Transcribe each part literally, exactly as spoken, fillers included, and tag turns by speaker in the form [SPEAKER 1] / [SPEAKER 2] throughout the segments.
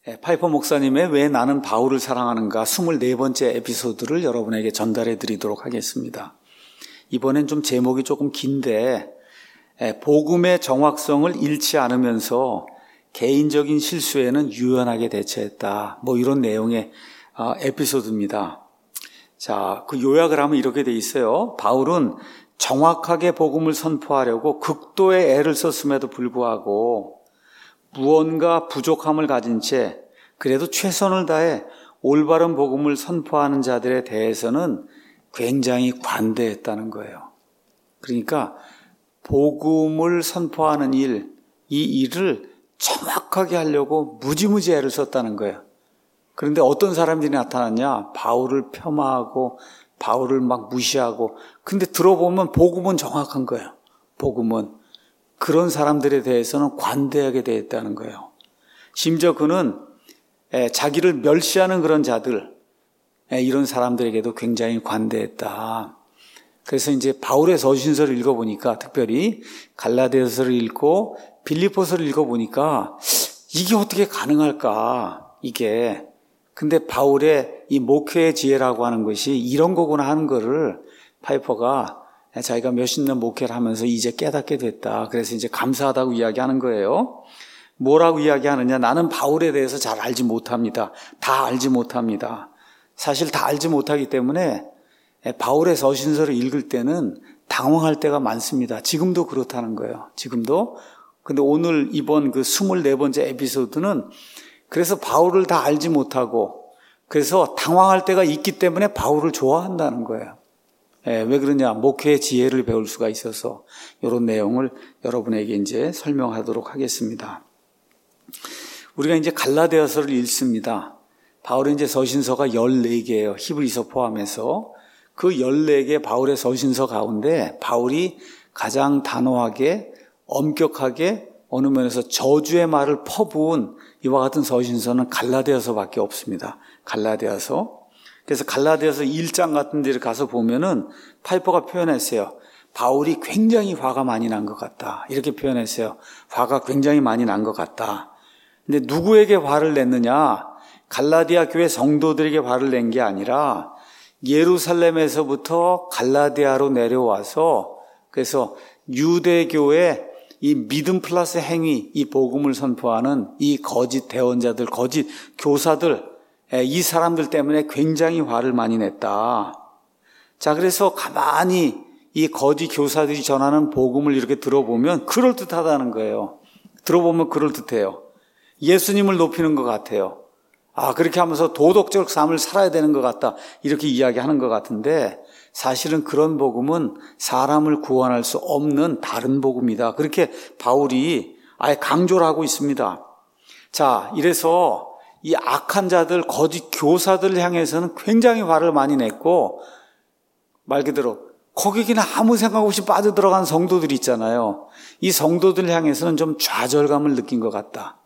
[SPEAKER 1] 파이퍼 목사님의 왜 나는 바울을 사랑하는가 스물네 번째 에피소드를 여러분에게 전달해 드리도록 하겠습니다. 이번엔 좀 제목이 조금 긴데 복음의 정확성을 잃지 않으면서 개인적인 실수에는 유연하게 대처했다. 뭐 이런 내용의 에피소드입니다. 자, 그 요약을 하면 이렇게 돼 있어요. 바울은 정확하게 복음을 선포하려고 극도의 애를 썼음에도 불구하고 무언가 부족함을 가진 채 그래도 최선을 다해 올바른 복음을 선포하는 자들에 대해서는 굉장히 관대했다는 거예요. 그러니까 복음을 선포하는 일, 이 일을 정확하게 하려고 무지무지 애를 썼다는 거예요. 그런데 어떤 사람들이 나타났냐? 바울을 폄하하고 바울을 막 무시하고, 근데 들어보면 복음은 정확한 거예요. 복음은. 그런 사람들에 대해서는 관대하게 대했다는 거예요. 심지어 그는 자기를 멸시하는 그런 자들, 이런 사람들에게도 굉장히 관대했다. 그래서 이제 바울의 서신서를 읽어보니까, 특별히 갈라디아서를 읽고 빌립보서를 읽어보니까 이게 어떻게 가능할까, 이게. 근데 바울의 이 목회의 지혜라고 하는 것이 이런 거구나 하는 거를 파이퍼가 자기가 몇십 년 목회를 하면서 이제 깨닫게 됐다. 그래서 이제 감사하다고 이야기하는 거예요. 뭐라고 이야기하느냐? 나는 바울에 대해서 잘 알지 못합니다. 다 알지 못합니다. 사실 다 알지 못하기 때문에 바울의 서신서를 읽을 때는 당황할 때가 많습니다. 지금도 그렇다는 거예요. 지금도. 근데 오늘 이번 그 스물네 번째 에피소드는 그래서 바울을 다 알지 못하고 그래서 당황할 때가 있기 때문에 바울을 좋아한다는 거예요. 예, 왜 그러냐? 목회의 지혜를 배울 수가 있어서 이런 내용을 여러분에게 이제 설명하도록 하겠습니다. 우리가 이제 갈라디아서를 읽습니다. 바울의 이제 서신서가 열네 개예요. 히브리서 포함해서. 그 열네 개 바울의 서신서 가운데 바울이 가장 단호하게 엄격하게 어느 면에서 저주의 말을 퍼부은 이와 같은 서신서는 갈라디아서밖에 없습니다. 갈라디아서. 그래서 갈라디아서 일 장 같은 데를 가서 보면은 파이퍼가 표현했어요. 바울이 굉장히 화가 많이 난 것 같다. 이렇게 표현했어요. 화가 굉장히 많이 난 것 같다. 근데 누구에게 화를 냈느냐? 갈라디아 교회 성도들에게 화를 낸 게 아니라 예루살렘에서부터 갈라디아로 내려와서 그래서 유대교의 이 믿음 플러스 행위, 이 복음을 선포하는 이 거짓 대언자들, 거짓 교사들, 이 사람들 때문에 굉장히 화를 많이 냈다. 자, 그래서 가만히 이 거짓 교사들이 전하는 복음을 이렇게 들어보면 그럴듯하다는 거예요. 들어보면 그럴듯해요. 예수님을 높이는 것 같아요. 아, 그렇게 하면서 도덕적 삶을 살아야 되는 것 같다. 이렇게 이야기하는 것 같은데 사실은 그런 복음은 사람을 구원할 수 없는 다른 복음이다. 그렇게 바울이 아예 강조를 하고 있습니다. 자, 이래서 이 악한 자들, 거짓 교사들을 향해서는 굉장히 화를 많이 냈고 말 그대로 거기 그냥 아무 생각 없이 빠져들어간 성도들이 있잖아요. 이 성도들 향해서는 좀 좌절감을 느낀 것 같다.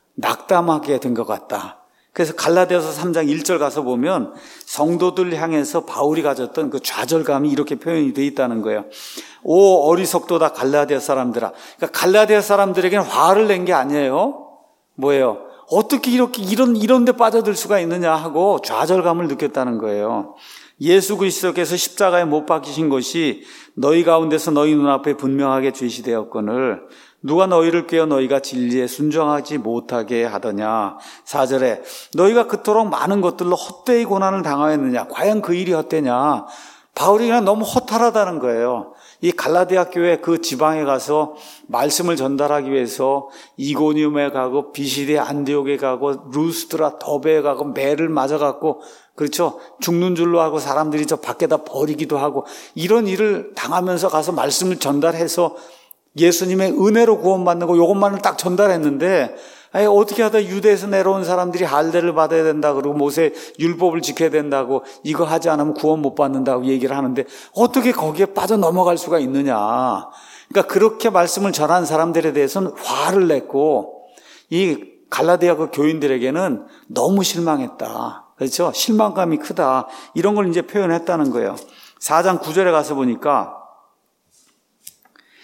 [SPEAKER 1] 낙담하게 된 것 같다. 그래서 갈라디아서 삼 장 일 절 가서 보면 성도들 향해서 바울이 가졌던 그 좌절감이 이렇게 표현이 되어 있다는 거예요. 오 어리석도다 갈라디아 사람들아. 그러니까 갈라디아 사람들에게는 화를 낸 게 아니에요. 뭐예요? 어떻게 이렇게 이런 이런 데 빠져들 수가 있느냐 하고 좌절감을 느꼈다는 거예요. 예수 그리스도께서 십자가에 못 박히신 것이 너희 가운데서 너희 눈앞에 분명하게 제시되었거늘 누가 너희를 꾀어 너희가 진리에 순종하지 못하게 하더냐. 사 절에 너희가 그토록 많은 것들로 헛되이 고난을 당하였느냐. 과연 그 일이 헛되냐. 바울이 그냥 너무 허탈하다는 거예요. 이 갈라디아 교회 그 지방에 가서 말씀을 전달하기 위해서 이고니움에 가고 비시디에 안디옥에 가고 루스드라 더베에 가고 매를 맞아갖고 그렇죠. 죽는 줄로 하고 사람들이 저 밖에다 버리기도 하고 이런 일을 당하면서 가서 말씀을 전달해서 예수님의 은혜로 구원받는 거 이것만을 딱 전달했는데 아니, 어떻게 하다 유대에서 내려온 사람들이 할례를 받아야 된다 그러고 모세 율법을 지켜야 된다고 이거 하지 않으면 구원 못 받는다고 얘기를 하는데 어떻게 거기에 빠져 넘어갈 수가 있느냐. 그러니까 그렇게 말씀을 전한 사람들에 대해서는 화를 냈고 이 갈라디아 그 교인들에게는 너무 실망했다. 그렇죠? 실망감이 크다. 이런 걸 이제 표현했다는 거예요. 사 장 구 절에 가서 보니까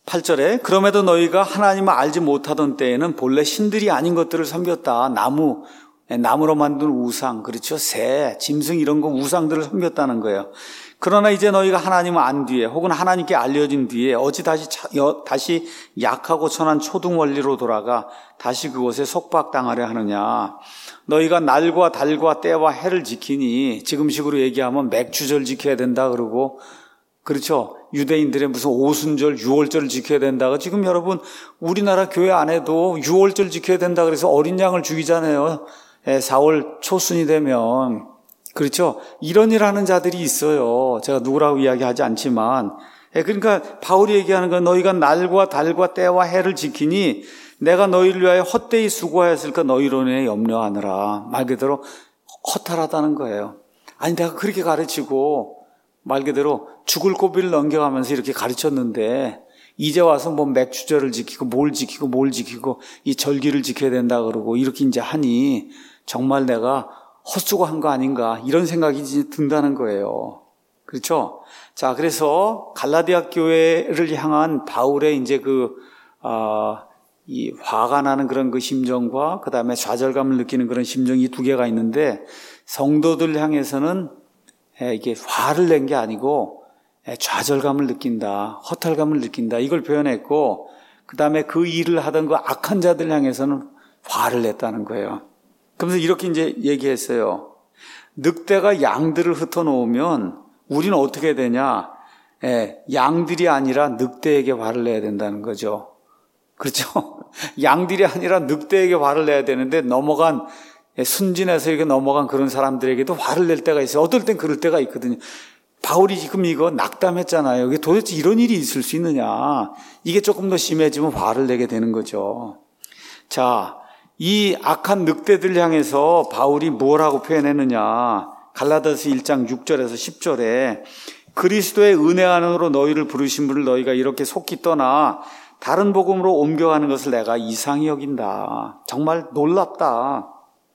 [SPEAKER 1] 팔 절에 그럼에도 너희가 하나님을 알지 못하던 때에는 본래 신들이 아닌 것들을 섬겼다. 나무, 나무로 만든 우상, 그렇죠? 새, 짐승 이런 거 우상들을 섬겼다는 거예요. 그러나 이제 너희가 하나님을 안 뒤에 혹은 하나님께 알려진 뒤에 어찌 다시 다시 약하고 천한 초등 원리로 돌아가 다시 그곳에 속박당하려 하느냐. 너희가 날과 달과 때와 해를 지키니 지금식으로 얘기하면 맥주절 지켜야 된다 그러고, 그렇죠? 유대인들의 무슨 오순절, 유월절을 지켜야 된다고. 지금 여러분 우리나라 교회 안에도 유월절 지켜야 된다 그래서 어린 양을 죽이잖아요. 사월 초순이 되면. 그렇죠? 이런 일 하는 자들이 있어요. 제가 누구라고 이야기하지 않지만. 그러니까 바울이 얘기하는 건 너희가 날과 달과 때와 해를 지키니 내가 너희를 위하여 헛되이 수고하였을까 너희로 인해 염려하느라. 말 그대로 허탈하다는 거예요. 아니 내가 그렇게 가르치고 말 그대로 죽을 고비를 넘겨가면서 이렇게 가르쳤는데 이제 와서 뭐 맥주절을 지키고 뭘 지키고 뭘 지키고 이 절기를 지켜야 된다 그러고 이렇게 이제 하니 정말 내가 헛수고한 거 아닌가 이런 생각이 든다는 거예요. 그렇죠? 자, 그래서 갈라디아 교회를 향한 바울의 이제 그, 아, 이 화가 나는 그런 그 심정과 그 다음에 좌절감을 느끼는 그런 심정이 두 개가 있는데 성도들 향해서는 이게 화를 낸 게 아니고 좌절감을 느낀다, 허탈감을 느낀다 이걸 표현했고 그 다음에 그 일을 하던 그 악한 자들 향해서는 화를 냈다는 거예요. 그러면서 이렇게 이제 얘기했어요. 늑대가 양들을 흩어놓으면 우리는 어떻게 되냐? 예, 양들이 아니라 늑대에게 화를 내야 된다는 거죠. 그렇죠? 양들이 아니라 늑대에게 화를 내야 되는데 넘어간, 순진해서 이렇게 넘어간 그런 사람들에게도 화를 낼 때가 있어요. 어떨 땐 그럴 때가 있거든요. 바울이 지금 이거 낙담했잖아요. 이게 도대체 이런 일이 있을 수 있느냐. 이게 조금 더 심해지면 화를 내게 되는 거죠. 자, 이 악한 늑대들 향해서 바울이 뭐라고 표현했느냐. 갈라디아서 일 장 육 절에서 십 절에 그리스도의 은혜 안으로 너희를 부르신 분을 너희가 이렇게 속히 떠나 다른 복음으로 옮겨가는 것을 내가 이상히 여긴다. 정말 놀랍다.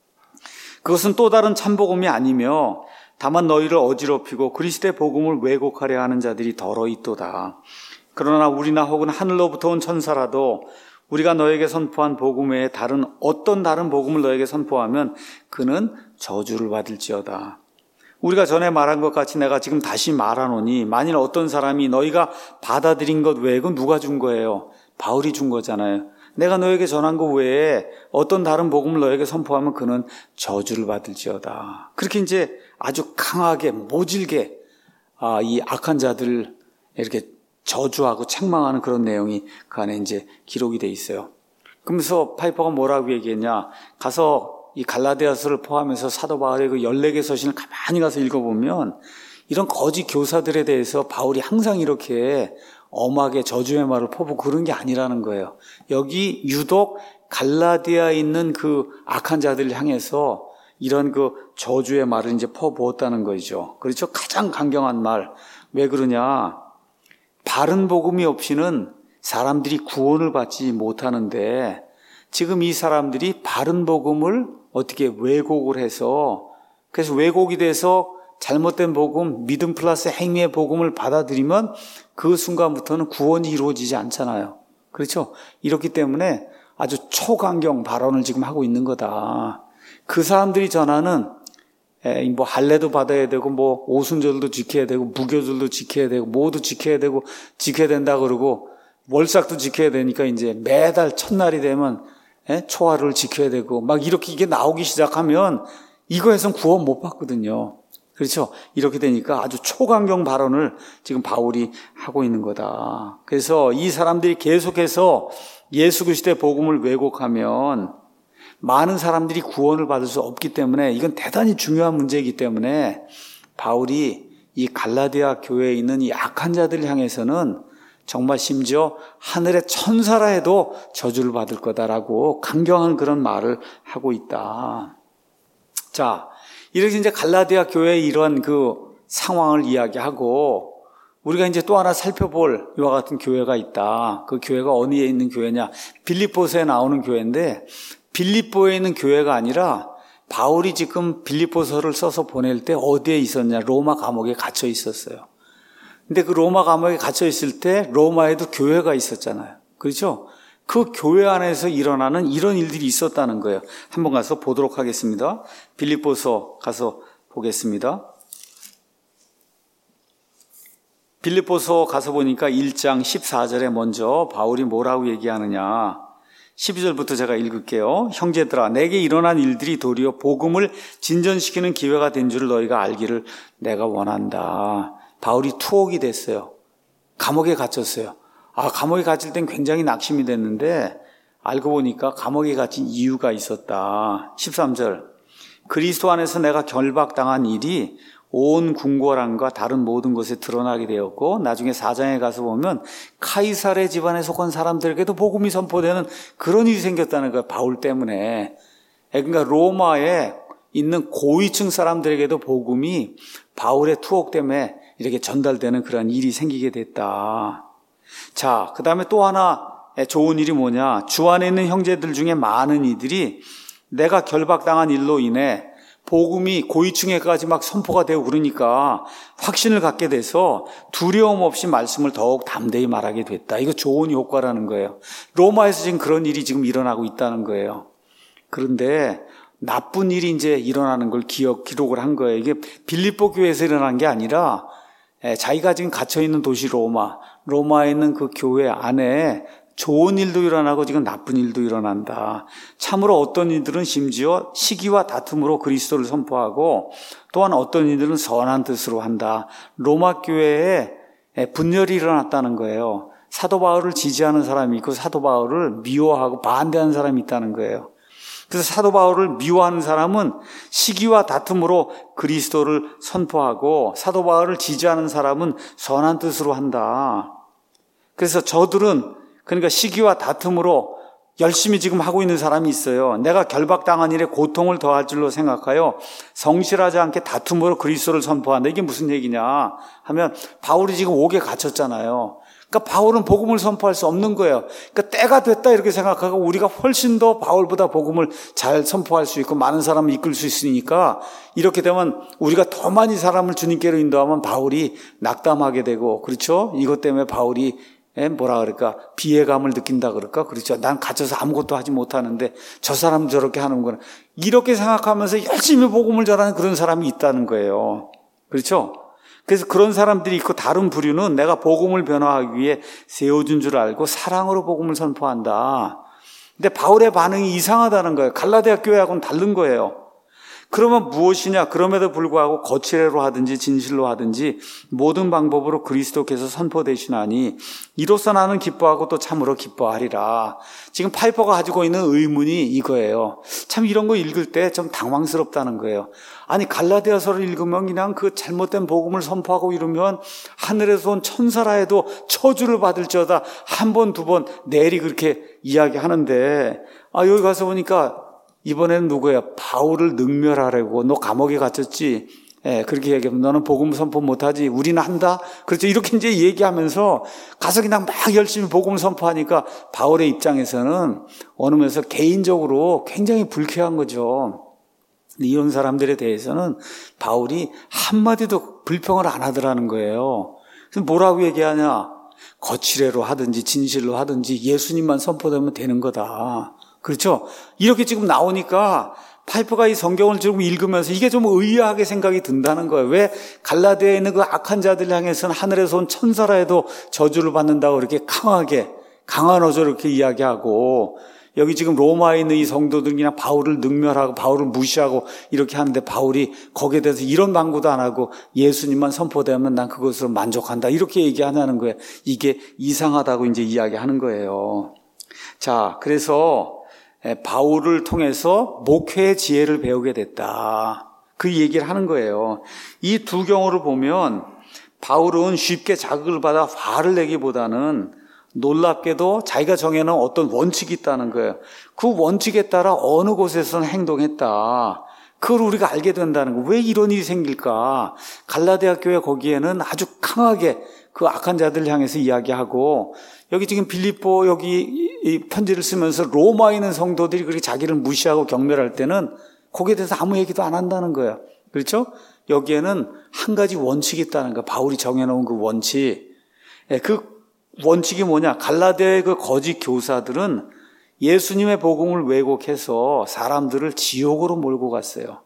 [SPEAKER 1] 그것은 또 다른 참복음이 아니며 다만 너희를 어지럽히고 그리스도의 복음을 왜곡하려 하는 자들이 더러 있도다. 그러나 우리나 혹은 하늘로부터 온 천사라도 우리가 너에게 선포한 복음 외에 다른 어떤 다른 복음을 너에게 선포하면 그는 저주를 받을지어다. 우리가 전에 말한 것 같이 내가 지금 다시 말하노니 만일 어떤 사람이 너희가 받아들인 것 외에 그건 누가 준 거예요? 바울이 준 거잖아요. 내가 너에게 전한 것 외에 어떤 다른 복음을 너에게 선포하면 그는 저주를 받을지어다. 그렇게 이제 아주 강하게 모질게 아, 이 악한 자들을 이렇게 저주하고 책망하는 그런 내용이 그 안에 이제 기록이 돼 있어요. 그러면서 파이퍼가 뭐라고 얘기했냐? 가서 이 갈라디아서를 포함해서 사도 바울의 그 열네 개 서신을 가만히 가서 읽어보면 이런 거짓 교사들에 대해서 바울이 항상 이렇게 엄하게 저주의 말을 퍼붓고 그런 게 아니라는 거예요. 여기 유독 갈라디아에 있는 그 악한 자들을 향해서 이런 그 저주의 말을 이제 퍼부었다는 거죠. 그렇죠? 가장 강경한 말. 왜 그러냐? 바른 복음이 없이는 사람들이 구원을 받지 못하는데 지금 이 사람들이 바른 복음을 어떻게 왜곡을 해서 그래서 왜곡이 돼서 잘못된 복음, 믿음 플러스 행위의 복음을 받아들이면 그 순간부터는 구원이 이루어지지 않잖아요. 그렇죠? 이렇기 때문에 아주 초강경 발언을 지금 하고 있는 거다. 그 사람들이 전하는 에, 뭐 할례도 받아야 되고 뭐 오순절도 지켜야 되고 무교절도 지켜야 되고 모두 지켜야 되고 지켜야 된다 그러고 월삭도 지켜야 되니까 이제 매달 첫날이 되면 에, 초하루를 지켜야 되고 막 이렇게 이게 나오기 시작하면 이거에선 구원 못 받거든요. 그렇죠? 이렇게 되니까 아주 초강경 발언을 지금 바울이 하고 있는 거다. 그래서 이 사람들이 계속해서 예수 그리스도의 복음을 왜곡하면 많은 사람들이 구원을 받을 수 없기 때문에 이건 대단히 중요한 문제이기 때문에 바울이 이 갈라디아 교회에 있는 이 악한 자들 향해서는 정말 심지어 하늘의 천사라 해도 저주를 받을 거다라고 강경한 그런 말을 하고 있다. 자, 이렇게 이제 갈라디아 교회의 이런 그 상황을 이야기하고 우리가 이제 또 하나 살펴볼 이와 같은 교회가 있다. 그 교회가 어디에 있는 교회냐? 빌립보서에 나오는 교회인데 빌립보에 있는 교회가 아니라 바울이 지금 빌립보서를 써서 보낼 때 어디에 있었냐? 로마 감옥에 갇혀 있었어요. 근데 그 로마 감옥에 갇혀 있을 때 로마에도 교회가 있었잖아요. 그렇죠? 그 교회 안에서 일어나는 이런 일들이 있었다는 거예요. 한번 가서 보도록 하겠습니다. 빌립보서 가서 보겠습니다. 빌립보서 가서 보니까 일 장 십사 절에 먼저 바울이 뭐라고 얘기하느냐. 십이 절부터 제가 읽을게요. 형제들아, 내게 일어난 일들이 도리어 복음을 진전시키는 기회가 된 줄을 너희가 알기를 내가 원한다. 바울이 투옥이 됐어요. 감옥에 갇혔어요. 아, 감옥에 갇힐 땐 굉장히 낙심이 됐는데 알고 보니까 감옥에 갇힌 이유가 있었다. 십삼 절. 그리스도 안에서 내가 결박당한 일이 온 궁궐안과 다른 모든 곳에 드러나게 되었고 나중에 사 장에 가서 보면 카이사르 집안에 속한 사람들에게도 복음이 선포되는 그런 일이 생겼다는 거예요. 바울 때문에. 그러니까 로마에 있는 고위층 사람들에게도 복음이 바울의 투옥 때문에 이렇게 전달되는 그런 일이 생기게 됐다. 자, 그 다음에 또 하나 좋은 일이 뭐냐. 주 안에 있는 형제들 중에 많은 이들이 내가 결박당한 일로 인해 복음이 고위층에까지 막 선포가 되고 그러니까 확신을 갖게 돼서 두려움 없이 말씀을 더욱 담대히 말하게 됐다. 이거 좋은 효과라는 거예요. 로마에서 지금 그런 일이 지금 일어나고 있다는 거예요. 그런데 나쁜 일이 이제 일어나는 걸 기억, 기록을 한 거예요. 이게 빌립보 교회에서 일어난 게 아니라 자기가 지금 갇혀있는 도시 로마, 로마에 있는 그 교회 안에 좋은 일도 일어나고 지금 나쁜 일도 일어난다. 참으로 어떤 이들은 심지어 시기와 다툼으로 그리스도를 선포하고 또한 어떤 이들은 선한 뜻으로 한다. 로마 교회에 분열이 일어났다는 거예요. 사도 바울을 지지하는 사람이 있고 사도 바울을 미워하고 반대하는 사람이 있다는 거예요. 그래서 사도 바울을 미워하는 사람은 시기와 다툼으로 그리스도를 선포하고 사도 바울을 지지하는 사람은 선한 뜻으로 한다. 그래서 저들은 그러니까 시기와 다툼으로 열심히 지금 하고 있는 사람이 있어요. 내가 결박당한 일에 고통을 더할 줄로 생각하여 성실하지 않게 다툼으로 그리스도를 선포한다. 이게 무슨 얘기냐 하면 바울이 지금 옥에 갇혔잖아요. 그러니까 바울은 복음을 선포할 수 없는 거예요. 그러니까 때가 됐다 이렇게 생각하고 우리가 훨씬 더 바울보다 복음을 잘 선포할 수 있고 많은 사람을 이끌 수 있으니까 이렇게 되면 우리가 더 많이 사람을 주님께로 인도하면 바울이 낙담하게 되고 그렇죠? 이것 때문에 바울이 뭐라 그럴까 비애감을 느낀다 그럴까 그렇죠. 난 갇혀서 아무것도 하지 못하는데 저 사람 저렇게 하는구나 이렇게 생각하면서 열심히 복음을 전하는 그런 사람이 있다는 거예요. 그렇죠? 그래서 그런 사람들이 있고 다른 부류는 내가 복음을 변화하기 위해 세워준 줄 알고 사랑으로 복음을 선포한다. 근데 바울의 반응이 이상하다는 거예요. 갈라디아 교회하고는 다른 거예요. 그러면 무엇이냐? 그럼에도 불구하고 거칠애로 하든지 진실로 하든지 모든 방법으로 그리스도께서 선포되시나니 이로써 나는 기뻐하고 또 참으로 기뻐하리라. 지금 파이퍼가 가지고 있는 의문이 이거예요. 참 이런 거 읽을 때 좀 당황스럽다는 거예요. 아니 갈라디아서를 읽으면 그냥 그 잘못된 복음을 선포하고 이러면 하늘에서 온 천사라 해도 저주를 받을지어다 한 번 두 번 내리 그렇게 이야기하는데 아 여기 가서 보니까 이번에는 누구야? 바울을 능멸하려고. 너 감옥에 갇혔지? 예, 그렇게 얘기하면 너는 복음 선포 못하지? 우리는 한다? 그렇죠. 이렇게 이제 얘기하면서 가서 그냥 막 열심히 복음을 선포하니까 바울의 입장에서는 어느 면에서 개인적으로 굉장히 불쾌한 거죠. 이런 사람들에 대해서는 바울이 한마디도 불평을 안 하더라는 거예요. 그래서 뭐라고 얘기하냐? 거칠애로 하든지 진실로 하든지 예수님만 선포되면 되는 거다. 그렇죠? 이렇게 지금 나오니까 파이퍼가 이 성경을 지금 읽으면서 이게 좀 의아하게 생각이 든다는 거예요. 왜 갈라디아에 있는 그 악한 자들 향해서는 하늘에서 온 천사라 해도 저주를 받는다고 이렇게 강하게 강한 어조로 이렇게 이야기하고 여기 지금 로마에 있는 이 성도들이 그냥 바울을 능멸하고 바울을 무시하고 이렇게 하는데 바울이 거기에 대해서 이런 방구도 안 하고 예수님만 선포되면 난 그것으로 만족한다 이렇게 얘기하냐는 거예요. 이게 이상하다고 이제 이야기하는 거예요. 자, 그래서 바울을 통해서 목회의 지혜를 배우게 됐다. 그 얘기를 하는 거예요. 이 두 경우를 보면 바울은 쉽게 자극을 받아 화를 내기보다는 놀랍게도 자기가 정해놓은 어떤 원칙이 있다는 거예요. 그 원칙에 따라 어느 곳에서는 행동했다. 그걸 우리가 알게 된다는 거예요. 왜 이런 일이 생길까? 갈라디아 교회 거기에는 아주 강하게 그 악한 자들 향해서 이야기하고 여기 지금 빌립보 여기 이 편지를 쓰면서 로마에 있는 성도들이 그렇게 자기를 무시하고 경멸할 때는 거기에 대해서 아무 얘기도 안 한다는 거예요. 그렇죠? 여기에는 한 가지 원칙이 있다는 거. 바울이 정해놓은 그 원칙. 그 원칙이 뭐냐? 갈라디아의 그 거짓 교사들은 예수님의 복음을 왜곡해서 사람들을 지옥으로 몰고 갔어요.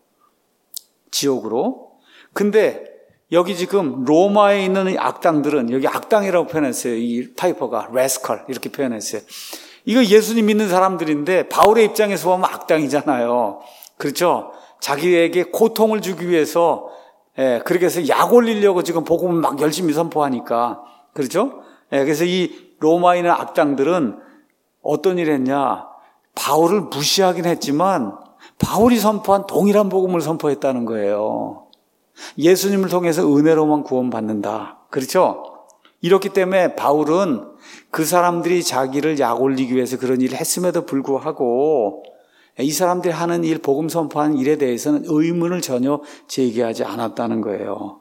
[SPEAKER 1] 지옥으로. 근데 여기 지금 로마에 있는 이 악당들은, 여기 악당이라고 표현했어요. 이 파이퍼가 레스컬 이렇게 표현했어요. 이거 예수님 믿는 사람들인데 바울의 입장에서 보면 악당이잖아요. 그렇죠? 자기에게 고통을 주기 위해서, 예, 그렇게 해서 약 올리려고 지금 복음을 막 열심히 선포하니까. 그렇죠? 예, 그래서 이 로마에 있는 악당들은 어떤 일 했냐? 바울을 무시하긴 했지만 바울이 선포한 동일한 복음을 선포했다는 거예요. 예수님을 통해서 은혜로만 구원받는다. 그렇죠? 이렇기 때문에 바울은 그 사람들이 자기를 약 올리기 위해서 그런 일을 했음에도 불구하고 이 사람들이 하는 일, 복음 선포하는 일에 대해서는 의문을 전혀 제기하지 않았다는 거예요.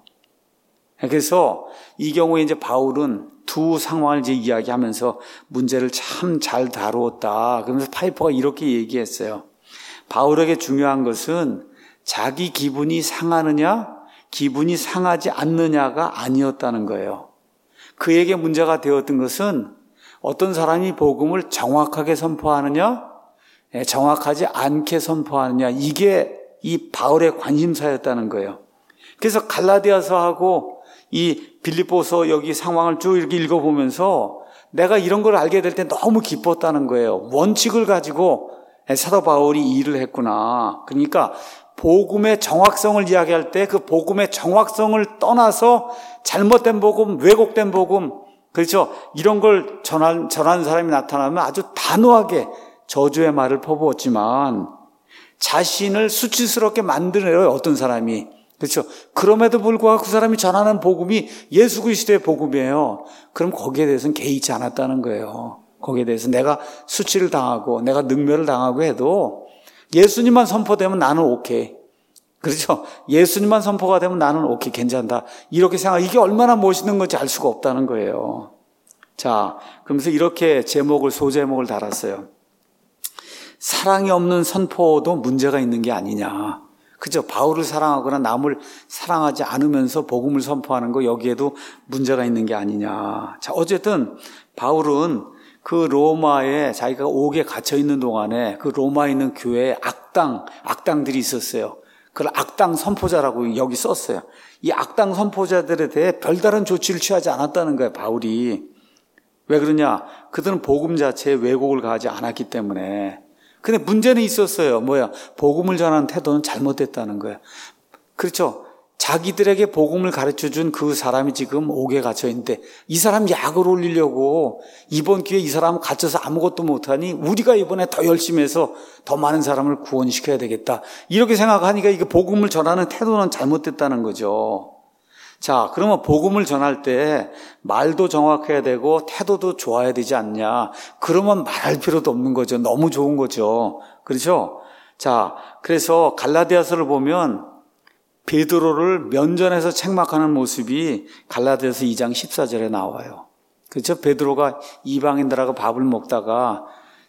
[SPEAKER 1] 그래서 이 경우에 이제 바울은 두 상황을 이제 이야기하면서 문제를 참 잘 다루었다. 그러면서 파이퍼가 이렇게 얘기했어요. 바울에게 중요한 것은 자기 기분이 상하느냐, 기분이 상하지 않느냐가 아니었다는 거예요. 그에게 문제가 되었던 것은 어떤 사람이 복음을 정확하게 선포하느냐, 정확하지 않게 선포하느냐, 이게 이 바울의 관심사였다는 거예요. 그래서 갈라디아서하고 이 빌립보서 여기 상황을 쭉 이렇게 읽어보면서 내가 이런 걸 알게 될 때 너무 기뻤다는 거예요. 원칙을 가지고 사도 바울이 일을 했구나. 그러니까 복음의 정확성을 이야기할 때 그 복음의 정확성을 떠나서 잘못된 복음, 왜곡된 복음, 그렇죠? 이런 걸 전한, 전하는 사람이 나타나면 아주 단호하게 저주의 말을 퍼부었지만 자신을 수치스럽게 만드네요, 어떤 사람이. 그렇죠? 그럼에도 불구하고 그 사람이 전하는 복음이 예수 그리스도의 복음이에요. 그럼 거기에 대해서는 개의치 않았다는 거예요. 거기에 대해서 내가 수치를 당하고 내가 능멸을 당하고 해도 예수님만 선포되면 나는 오케이. 그렇죠? 예수님만 선포가 되면 나는 오케이, 괜찮다. 이렇게 생각, 이게 얼마나 멋있는 건지 알 수가 없다는 거예요. 자, 그러면서 이렇게 제목을, 소제목을 달았어요. 사랑이 없는 선포도 문제가 있는 게 아니냐. 그죠? 바울을 사랑하거나 남을 사랑하지 않으면서 복음을 선포하는 거, 여기에도 문제가 있는 게 아니냐. 자, 어쨌든 바울은 그 로마에 자기가 옥에 갇혀 있는 동안에 그 로마에 있는 교회에 악당, 악당들이 있었어요. 그걸 악당 선포자라고 여기 썼어요. 이 악당 선포자들에 대해 별다른 조치를 취하지 않았다는 거예요, 바울이. 왜 그러냐? 그들은 복음 자체에 왜곡을 가하지 않았기 때문에. 근데 문제는 있었어요. 뭐야? 복음을 전하는 태도는 잘못됐다는 거예요. 그렇죠? 자기들에게 복음을 가르쳐준 그 사람이 지금 옥에 갇혀 있는데 이 사람 약을 올리려고 이번 기회에 이 사람 갇혀서 아무것도 못하니 우리가 이번에 더 열심히 해서 더 많은 사람을 구원시켜야 되겠다. 이렇게 생각하니까 이게 복음을 전하는 태도는 잘못됐다는 거죠. 자, 그러면 복음을 전할 때 말도 정확해야 되고 태도도 좋아야 되지 않냐. 그러면 말할 필요도 없는 거죠. 너무 좋은 거죠. 그렇죠? 자, 그래서 갈라디아서를 보면 베드로를 면전에서 책망하는 모습이 갈라디아서 이 장 십사 절에 나와요. 그렇죠? 베드로가 이방인들하고 밥을 먹다가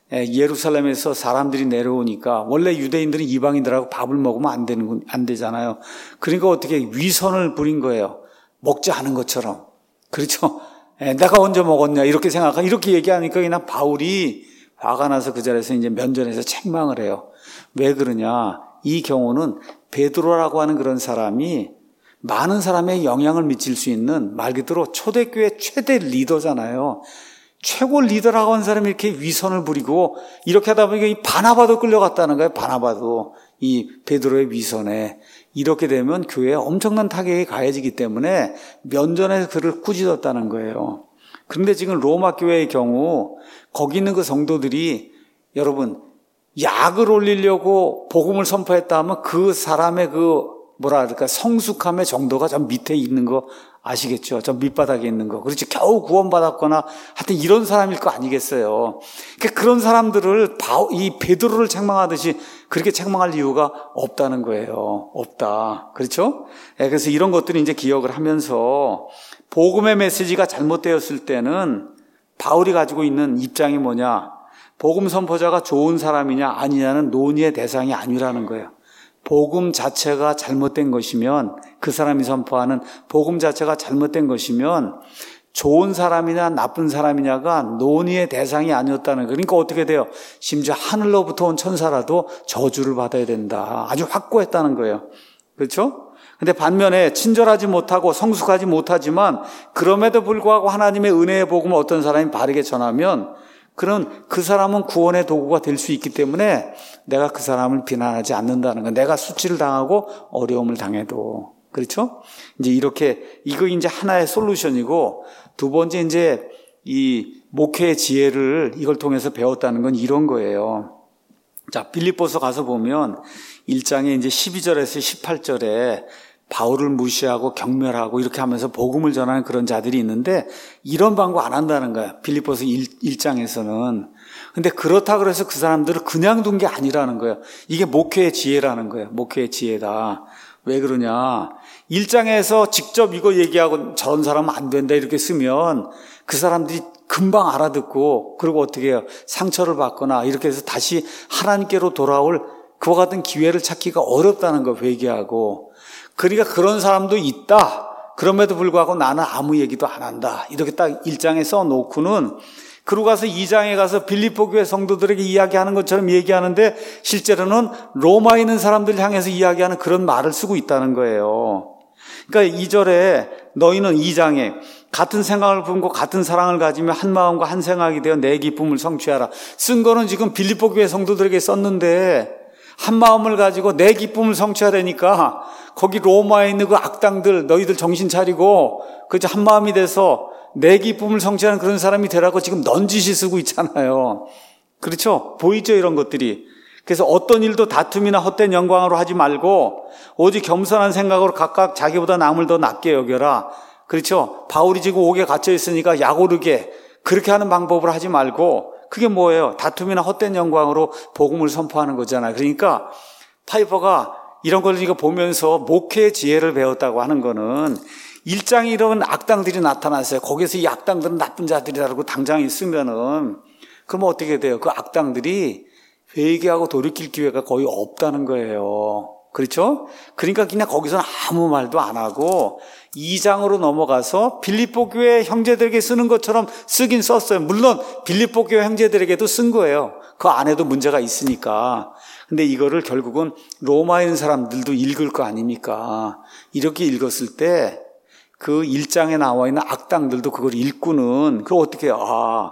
[SPEAKER 1] 예루살렘에서 사람들이 내려오니까 원래 유대인들은 이방인들하고 밥을 먹으면 안 되는, 안 되잖아요. 그러니까 어떻게 위선을 부린 거예요. 먹지 않은 것처럼. 그렇죠? 내가 언제 먹었냐 이렇게 생각하 이렇게 얘기하니까 그냥 바울이 화가 나서 그 자리에서 이제 면전에서 책망을 해요. 왜 그러냐? 이 경우는 베드로라고 하는 그런 사람이 많은 사람의 영향을 미칠 수 있는 말 그대로 초대교회 최대 리더잖아요. 최고 리더라고 하는 사람이 이렇게 위선을 부리고 이렇게 하다 보니까 이 바나바도 끌려갔다는 거예요. 바나바도 이 베드로의 위선에. 이렇게 되면 교회에 엄청난 타격이 가해지기 때문에 면전에서 그를 꾸짖었다는 거예요. 그런데 지금 로마 교회의 경우 거기 있는 그 성도들이 여러분 약을 올리려고 복음을 선포했다 하면 그 사람의 그 뭐라 그럴까 성숙함의 정도가 저 밑에 있는 거 아시겠죠? 저 밑바닥에 있는 거. 그렇지 겨우 구원받았거나 하여튼 이런 사람일 거 아니겠어요. 그러니까 그런 사람들을 이 베드로를 책망하듯이 그렇게 책망할 이유가 없다는 거예요. 없다. 그렇죠? 그래서 이런 것들을 이제 기억을 하면서 복음의 메시지가 잘못되었을 때는 바울이 가지고 있는 입장이 뭐냐? 복음 선포자가 좋은 사람이냐 아니냐는 논의의 대상이 아니라는 거예요. 복음 자체가 잘못된 것이면, 그 사람이 선포하는 복음 자체가 잘못된 것이면 좋은 사람이냐 나쁜 사람이냐가 논의의 대상이 아니었다는 거예요. 그러니까 어떻게 돼요? 심지어 하늘로부터 온 천사라도 저주를 받아야 된다. 아주 확고했다는 거예요. 그렇죠? 근데 반면에 친절하지 못하고 성숙하지 못하지만 그럼에도 불구하고 하나님의 은혜의 복음을 어떤 사람이 바르게 전하면 그런 그 사람은 구원의 도구가 될 수 있기 때문에 내가 그 사람을 비난하지 않는다는 거. 내가 수치를 당하고 어려움을 당해도. 그렇죠? 이제 이렇게, 이거 이제 하나의 솔루션이고, 두 번째 이제 이 목회의 지혜를 이걸 통해서 배웠다는 건 이런 거예요. 자, 빌립보서 가서 보면 일 장에 이제 십이 절에서 십팔 절에 바울을 무시하고 경멸하고 이렇게 하면서 복음을 전하는 그런 자들이 있는데 이런 방구 안 한다는 거야. 빌립보서 일 장에서는. 근데 그렇다 그래서 그 사람들을 그냥 둔 게 아니라는 거예요. 이게 목회의 지혜라는 거예요. 목회의 지혜다. 왜 그러냐. 일 장에서 직접 이거 얘기하고 저런 사람은 안 된다 이렇게 쓰면 그 사람들이 금방 알아듣고 그리고 어떻게 해요. 상처를 받거나 이렇게 해서 다시 하나님께로 돌아올 그와 같은 기회를 찾기가 어렵다는 거 회개하고. 그러니까 그런 사람도 있다. 그럼에도 불구하고 나는 아무 얘기도 안 한다. 이렇게 딱 일 장에 써놓고는 그러고 가서 이 장에 가서 빌립보 교회 성도들에게 이야기하는 것처럼 얘기하는데 실제로는 로마에 있는 사람들 향해서 이야기하는 그런 말을 쓰고 있다는 거예요. 그러니까 이 절에 너희는 이 장에 같은 생각을 품고 같은 사랑을 가지며 한 마음과 한 생각이 되어 내 기쁨을 성취하라. 쓴 거는 지금 빌립보 교회 성도들에게 썼는데 한 마음을 가지고 내 기쁨을 성취하라니까 거기 로마에 있는 그 악당들 너희들 정신 차리고 그저 한 마음이 돼서 내 기쁨을 성취하는 그런 사람이 되라고 지금 넌지시 쓰고 있잖아요. 그렇죠? 보이죠? 이런 것들이. 그래서 어떤 일도 다툼이나 헛된 영광으로 하지 말고 오직 겸손한 생각으로 각각 자기보다 남을 더 낫게 여겨라. 그렇죠? 바울이 지금 옥에 갇혀 있으니까 약오르게 그렇게 하는 방법을 하지 말고 그게 뭐예요? 다툼이나 헛된 영광으로 복음을 선포하는 거잖아요. 그러니까 파이퍼가 이런 걸 이거 보면서 목회의 지혜를 배웠다고 하는 거는 일 장에 이런 악당들이 나타났어요. 거기서 이 악당들은 나쁜 자들이라고 당장 있으면은 그러면 어떻게 돼요? 그 악당들이 회개하고 돌이킬 기회가 거의 없다는 거예요. 그렇죠? 그러니까 그냥 거기서는 아무 말도 안 하고 이 장으로 넘어가서 빌립보 교회 형제들에게 쓰는 것처럼 쓰긴 썼어요. 물론 빌립보 교회 형제들에게도 쓴 거예요. 그 안에도 문제가 있으니까. 근데 이거를 결국은 로마에 있는 사람들도 읽을 거 아닙니까? 이렇게 읽었을 때 그 일 장에 나와 있는 악당들도 그걸 읽고는 그걸 어떻게 해요? 아,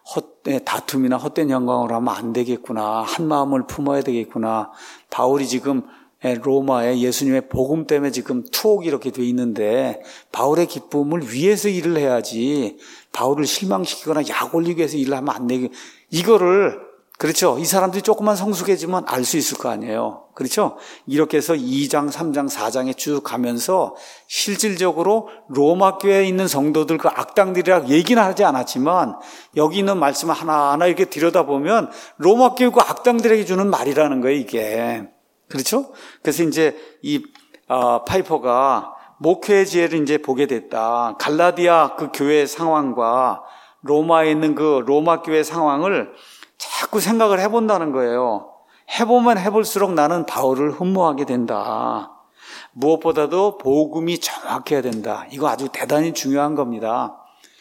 [SPEAKER 1] 헛, 다툼이나 헛된 영광으로 하면 안 되겠구나. 한 마음을 품어야 되겠구나. 바울이 지금 로마에 예수님의 복음 때문에 지금 투옥이 이렇게 돼 있는데 바울의 기쁨을 위해서 일을 해야지 바울을 실망시키거나 약 올리기 위해서 일을 하면 안 되게 이거를 그렇죠. 이 사람들이 조금만 성숙해지면 알 수 있을 거 아니에요. 그렇죠. 이렇게 해서 이 장, 삼 장, 사 장에 쭉 가면서 실질적으로 로마 교회에 있는 성도들 그 악당들이라고 얘기는 하지 않았지만 여기 있는 말씀을 하나하나 이렇게 들여다보면 로마 교회 그 악당들에게 주는 말이라는 거예요 이게. 그렇죠? 그래서 이제 이 어, 파이퍼가 목회의 지혜를 이제 보게 됐다. 갈라디아 그 교회 상황과 로마에 있는 그 로마 교회 상황을 자꾸 생각을 해본다는 거예요. 해보면 해볼수록 나는 바울을 흠모하게 된다. 무엇보다도 복음이 정확해야 된다. 이거 아주 대단히 중요한 겁니다.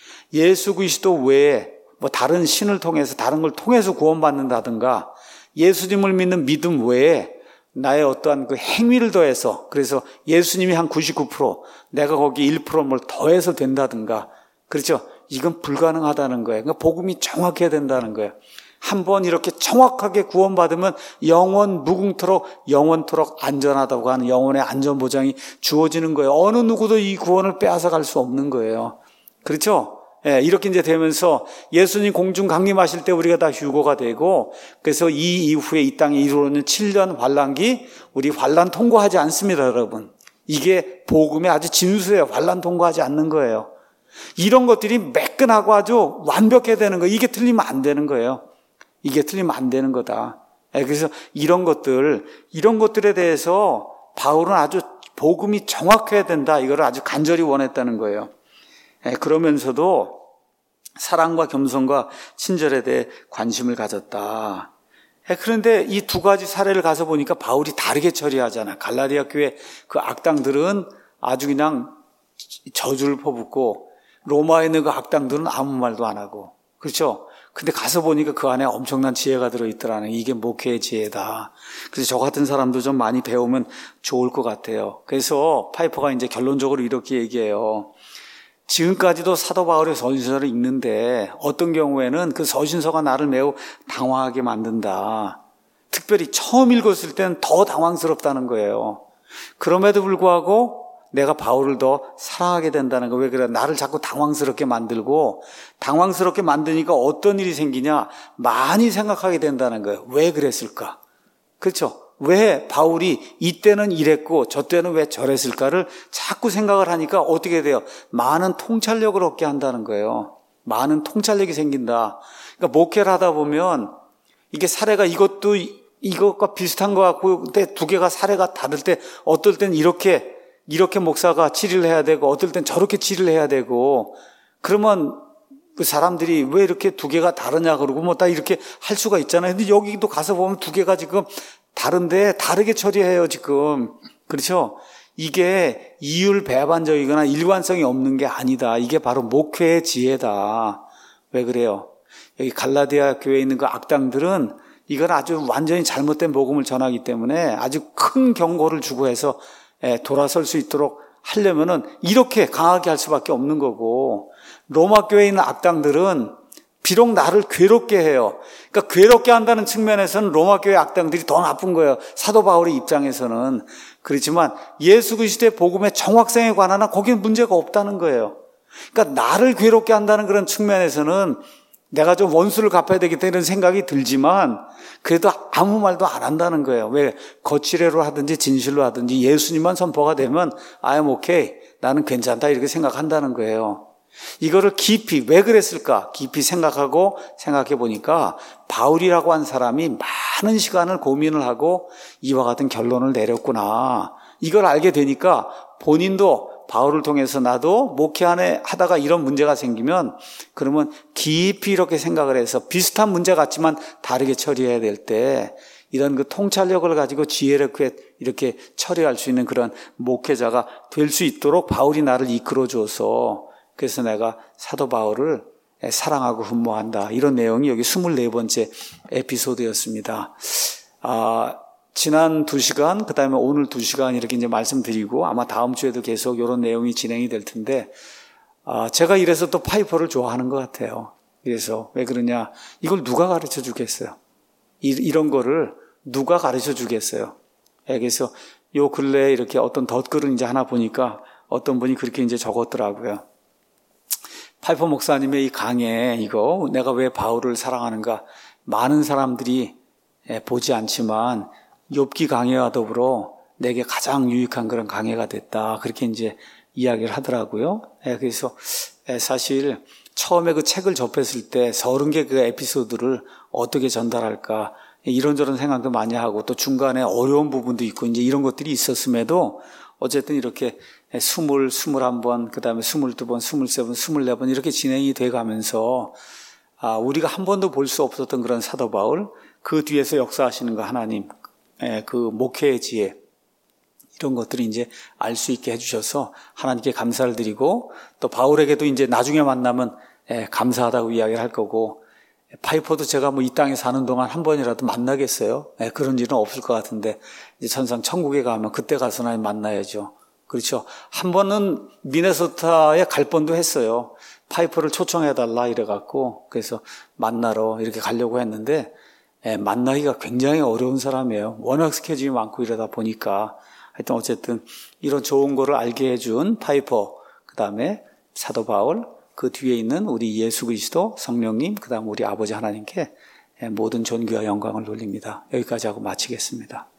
[SPEAKER 1] 예수 그리스도 외에 뭐 다른 신을 통해서 다른 걸 통해서 구원받는다든가 예수님을 믿는 믿음 외에 나의 어떠한 그 행위를 더해서 그래서 예수님이 한 구십구 퍼센트 내가 거기 일 퍼센트를 더해서 된다든가 그렇죠? 이건 불가능하다는 거예요. 그러니까 복음이 정확해야 된다는 거예요. 한번 이렇게 정확하게 구원받으면 영원 무궁토록 영원토록 안전하다고 하는 영원의 안전보장이 주어지는 거예요. 어느 누구도 이 구원을 빼앗아 갈 수 없는 거예요. 그렇죠? 예, 이렇게 이제 되면서 예수님 공중 강림하실 때 우리가 다 휴거가 되고 그래서 이 이후에 이 땅에 이루어지는 칠 년 환란기 우리 환란 통과하지 않습니다, 여러분. 이게 복음의 아주 진수예요. 환란 통과하지 않는 거예요. 이런 것들이 매끈하고 아주 완벽해야 되는 거예요. 이게 틀리면 안 되는 거예요. 이게 틀리면 안 되는 거다. 그래서 이런 것들, 이런 것들에 대해서 바울은 아주 복음이 정확해야 된다. 이걸 아주 간절히 원했다는 거예요. 그러면서도 사랑과 겸손과 친절에 대해 관심을 가졌다. 그런데 이 두 가지 사례를 가서 보니까 바울이 다르게 처리하잖아. 갈라디아 교회 그 악당들은 아주 그냥 저주를 퍼붓고 로마에 있는 그 악당들은 아무 말도 안 하고. 그렇죠? 근데 가서 보니까 그 안에 엄청난 지혜가 들어있더라는, 이게 목회의 지혜다. 그래서 저 같은 사람도 좀 많이 배우면 좋을 것 같아요. 그래서 파이퍼가 이제 결론적으로 이렇게 얘기해요. 지금까지도 사도 바울의 서신서를 읽는데 어떤 경우에는 그 서신서가 나를 매우 당황하게 만든다. 특별히 처음 읽었을 때는 더 당황스럽다는 거예요. 그럼에도 불구하고 내가 바울을 더 사랑하게 된다는 거. 왜 그래? 나를 자꾸 당황스럽게 만들고, 당황스럽게 만드니까 어떤 일이 생기냐? 많이 생각하게 된다는 거예요. 왜 그랬을까? 그렇죠? 왜 바울이 이때는 이랬고 저 때는 왜 저랬을까를 자꾸 생각을 하니까 어떻게 돼요? 많은 통찰력을 얻게 한다는 거예요. 많은 통찰력이 생긴다. 그러니까 목회를 하다 보면 이게 사례가 이것도 이것과 비슷한 것 같고, 근데 두 개가 사례가 다를 때 어떨 땐 이렇게 이렇게 목사가 치료를 해야 되고 어떨 땐 저렇게 치료를 해야 되고, 그러면 그 사람들이 왜 이렇게 두 개가 다르냐 그러고 뭐 다 이렇게 할 수가 있잖아요. 근데 여기도 가서 보면 두 개가 지금 다른데 다르게 처리해요, 지금. 그렇죠? 이게 이율배반적이거나 일관성이 없는 게 아니다. 이게 바로 목회의 지혜다. 왜 그래요? 여기 갈라디아 교회에 있는 그 악당들은 이건 아주 완전히 잘못된 복음을 전하기 때문에 아주 큰 경고를 주고 해서 돌아설 수 있도록 하려면은 이렇게 강하게 할 수밖에 없는 거고, 로마 교회에 있는 악당들은 비록 나를 괴롭게 해요. 그러니까 괴롭게 한다는 측면에서는 로마 교회 악당들이 더 나쁜 거예요. 사도 바울의 입장에서는. 그렇지만 예수 그리스도의 복음의 정확성에 관한 거기는 문제가 없다는 거예요. 그러니까 나를 괴롭게 한다는 그런 측면에서는 내가 좀 원수를 갚아야 되겠다 이런 생각이 들지만 그래도 아무 말도 안 한다는 거예요. 왜? 거칠애로 하든지 진실로 하든지 예수님만 선포가 되면 I'm okay, 나는 괜찮다 이렇게 생각한다는 거예요. 이거를 깊이 왜 그랬을까? 깊이 생각하고 생각해 보니까 바울이라고 한 사람이 많은 시간을 고민을 하고 이와 같은 결론을 내렸구나. 이걸 알게 되니까 본인도 바울을 통해서 나도 목회하네 하다가 이런 문제가 생기면 그러면 깊이 이렇게 생각을 해서 비슷한 문제 같지만 다르게 처리해야 될 때 이런 그 통찰력을 가지고 지혜롭게 이렇게 처리할 수 있는 그런 목회자가 될 수 있도록 바울이 나를 이끌어줘서, 그래서 내가 사도 바울을 사랑하고 흠모한다. 이런 내용이 여기 스물네 번째 에피소드였습니다. 아, 지난 두 시간, 그 다음에 오늘 두 시간 이렇게 이제 말씀드리고 아마 다음 주에도 계속 이런 내용이 진행이 될 텐데, 아, 제가 이래서 또 파이퍼를 좋아하는 것 같아요. 그래서 왜 그러냐? 이걸 누가 가르쳐 주겠어요? 이, 이런 거를 누가 가르쳐 주겠어요? 그래서 요 근래에 이렇게 어떤 덧글을 이제 하나 보니까 어떤 분이 그렇게 이제 적었더라고요. 파이퍼 목사님의 이 강해, 이거 내가 왜 바울을 사랑하는가? 많은 사람들이 보지 않지만 욥기 강해와 더불어 내게 가장 유익한 그런 강해가 됐다. 그렇게 이제 이야기를 하더라고요. 그래서 사실 처음에 그 책을 접했을 때 서른 개 그 에피소드를 어떻게 전달할까 이런저런 생각도 많이 하고 또 중간에 어려운 부분도 있고 이제 이런 것들이 있었음에도 어쨌든 이렇게 스물, 스물한 번, 그 다음에 스물두 번, 스물세 번, 스물네 번 이렇게 진행이 돼 가면서 아, 우리가 한 번도 볼 수 없었던 그런 사도 바울, 그 뒤에서 역사하시는 거 하나님, 그 목회의 지혜, 이런 것들이 이제 알 수 있게 해주셔서 하나님께 감사를 드리고 또 바울에게도 이제 나중에 만나면 감사하다고 이야기를 할 거고, 파이퍼도 제가 뭐 이 땅에 사는 동안 한 번이라도 만나겠어요? 그런 일은 없을 것 같은데 이제 천상 천국에 가면 그때 가서나 만나야죠. 그렇죠. 한 번은 미네소타에 갈 뻔도 했어요. 파이퍼를 초청해달라 이래갖고 그래서 만나러 이렇게 가려고 했는데 예, 만나기가 굉장히 어려운 사람이에요. 워낙 스케줄이 많고 이러다 보니까 하여튼 어쨌든 이런 좋은 거를 알게 해준 파이퍼, 그 다음에 사도 바울, 그 뒤에 있는 우리 예수 그리스도 성령님, 그 다음 우리 아버지 하나님께 모든 존귀와 영광을 돌립니다. 여기까지 하고 마치겠습니다.